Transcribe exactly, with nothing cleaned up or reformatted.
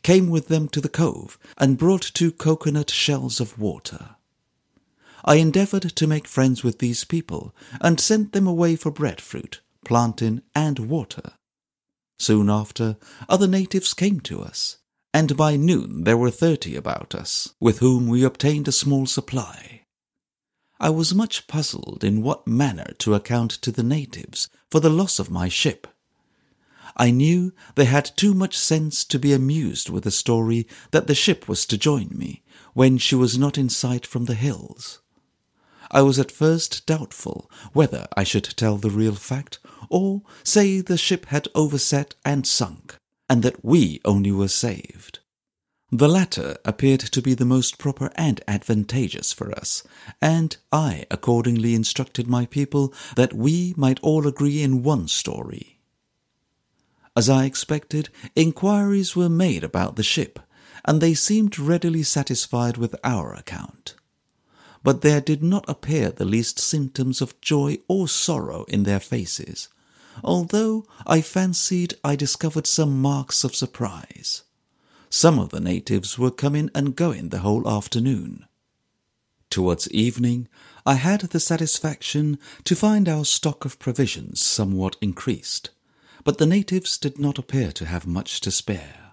came with them to the cove and brought two coconut shells of water. I endeavoured to make friends with these people and sent them away for breadfruit, plantain, and water. Soon after, other natives came to us, and by noon there were thirty about us, with whom we obtained a small supply. I was much puzzled in what manner to account to the natives for the loss of my ship. I knew they had too much sense to be amused with the story that the ship was to join me when she was not in sight from the hills. I was at first doubtful whether I should tell the real fact, or say the ship had overset and sunk, and that we only were saved. The latter appeared to be the most proper and advantageous for us, and I accordingly instructed my people that we might all agree in one story. As I expected, inquiries were made about the ship, and they seemed readily satisfied with our account. But there did not appear the least symptoms of joy or sorrow in their faces, although I fancied I discovered some marks of surprise. Some of the natives were coming and going the whole afternoon. Towards evening, I had the satisfaction to find our stock of provisions somewhat increased, but the natives did not appear to have much to spare.